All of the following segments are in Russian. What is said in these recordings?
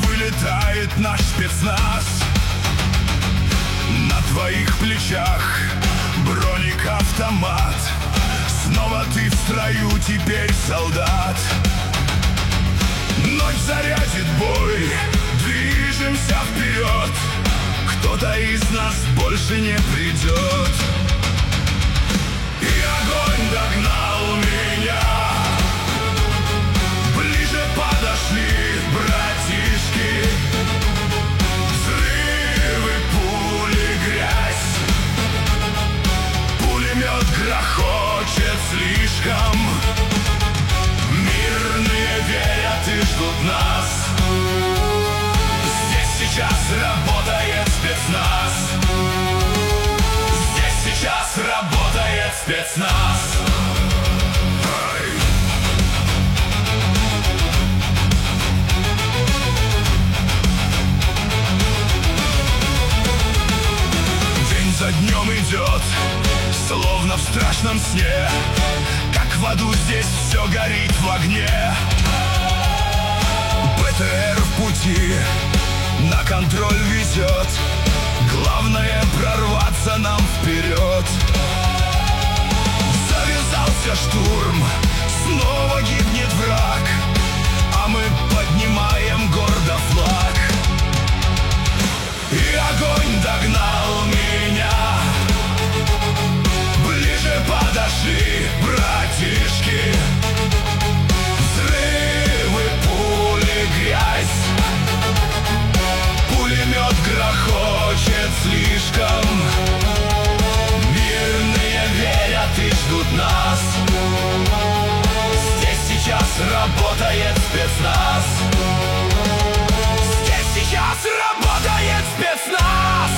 вылетает наш спецназ. На твоих плечах броник-автомат. Снова ты в строю, теперь солдат. Ночь зарядит бой, движемся вперед. Кто-то из нас больше не придет. И огонь догнал меня. Ближе подошли братишки. Взрывы, пули, грязь. Пулемет грохочет слишком. Мирные верят и ждут нас. Здесь сейчас работает спецназ. Здесь сейчас работает спецназ. День за днем идет, словно в страшном сне. Как в аду здесь все горит в огне. БТР в пути, на контроль везет. Главное прорваться нам вперед. Завязался штурм, снова гибнет враг, а мы поднимаем гордо флаг. И огонь догнал меня. Ближе подошли братишки. Взрывы, пули, грязь. Пулемет грохочет слишком. Мирные верят и ждут нас. Здесь сейчас работает спецназ. Здесь сейчас работает спецназ.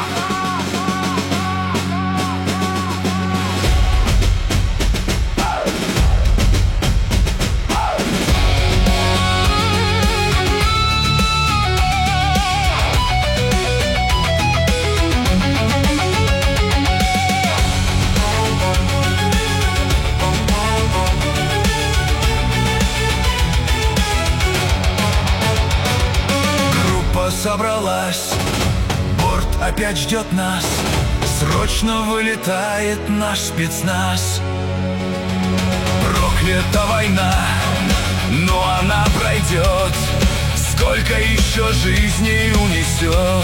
Собралась, борт опять ждет нас. Срочно вылетает наш спецназ. Проклята война, но она пройдет. Сколько еще жизней унесет.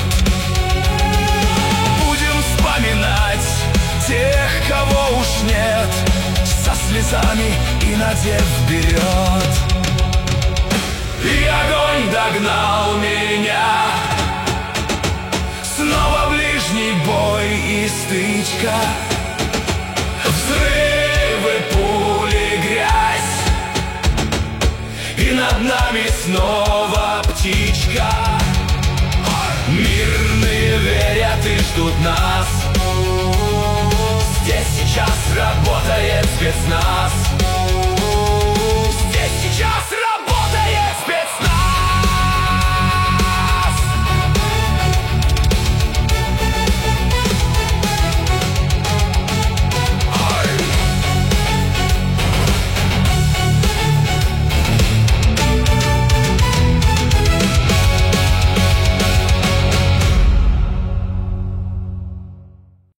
Будем вспоминать тех, кого уж нет, со слезами и надев вперед. И огонь догнал меня. Снова ближний бой и стычка. Взрывы, пули, грязь. И над нами снова птичка. Мирные верят и ждут нас. Здесь сейчас работает спецназ.